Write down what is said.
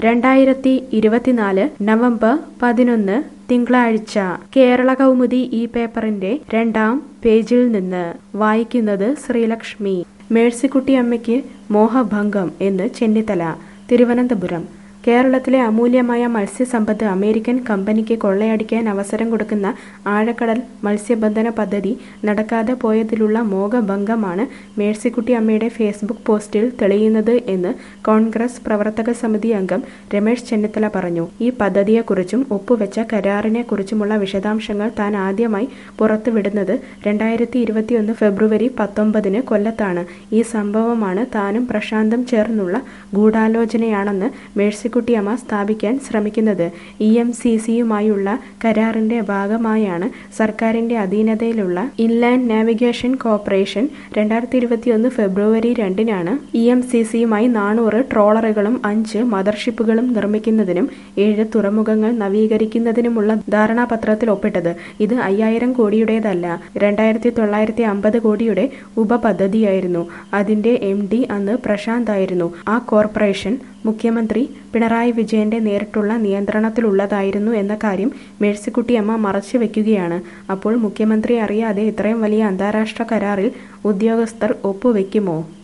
2024 November 11 തിങ്കളാഴ്ച കേരള കൗമുദി ഈ പേപ്പറിന്റെ 2-ാം പേജിൽ നിന്ന് വായിക്കുന്നത് ശ്രീലക്ഷ്മി. മേഴ്സിക്കുട്ടിയമ്മയ്ക്ക് മോഹഭംഗം എന്ന് ചെന്നിത്തല. തിരുവനന്തപുരം. കേരളത്തിലെ അമൂല്യമായ മത്സ്യസമ്പത്ത് അമേരിക്കൻ കമ്പനിക്ക് കൊള്ളയടിക്കാൻ അവസരം കൊടുക്കുന്ന ആഴക്കടൽ മത്സ്യബന്ധന പദ്ധതി നടക്കാതെ പോയതിലുള്ള മോഹഭംഗമാണ് മേഴ്സിക്കുട്ടിയമ്മയുടെ ഫേസ്ബുക്ക് പോസ്റ്റിൽ തെളിയുന്നത് എന്ന് കോൺഗ്രസ് പ്രവർത്തക സമിതി അംഗം രമേശ് ചെന്നിത്തല പറഞ്ഞു. ഈ പദ്ധതിയെക്കുറിച്ചും ഒപ്പുവെച്ച കരാറിനെക്കുറിച്ചുമുള്ള വിശദാംശങ്ങൾ താൻ ആദ്യമായി പുറത്തുവിടുന്നത് 2021 ഫെബ്രുവരി 19 കൊല്ലത്താണ്. ഈ സംഭവമാണ് താനും പ്രശാന്തും ചേർന്നുള്ള ഗൂഢാലോചനയാണെന്ന് മേഴ്സിക്കുട്ടിയമ്മ സ്ഥാപിക്കാൻ ശ്രമിക്കുന്നത്. EMCCയുമായുള്ള കരാറിന്റെ ഭാഗമായാണ് സർക്കാരിന്റെ അധീനതയിലുള്ള ഇൻലാൻഡ് നാവിഗേഷൻ കോർപ്പറേഷൻ 2021 ഫെബ്രുവരി 2 EMCCയുമായി 400 ട്രോളറുകളും 5 മദർഷിപ്പുകളും നിർമ്മിക്കുന്നതിനും 7 തുറമുഖങ്ങൾ നവീകരിക്കുന്നതിനുമുള്ള ധാരണാപത്രത്തിൽ ഒപ്പിട്ടത്. ഇത് 5000 കോടിയുടേതല്ല, 2950 കോടിയുടെ ഉപപദ്ധതിയായിരുന്നു. അതിന്റെ MD അന്ന് പ്രശാന്ത് ആയിരുന്നു. ആ കോർപ്പറേഷൻ മുഖ്യമന്ത്രി പിണറായി വിജയന്റെ നേരിട്ടുള്ള നിയന്ത്രണത്തിലുള്ളതായിരുന്നു എന്ന കാര്യം മേഴ്സിക്കുട്ടിയമ്മ മറച്ചു വെക്കുകയാണ്. അപ്പോൾ മുഖ്യമന്ത്രി അറിയാതെ ഇത്രയും വലിയ അന്താരാഷ്ട്ര കരാറിൽ ഉദ്യോഗസ്ഥർ ഒപ്പുവെക്കുമോ?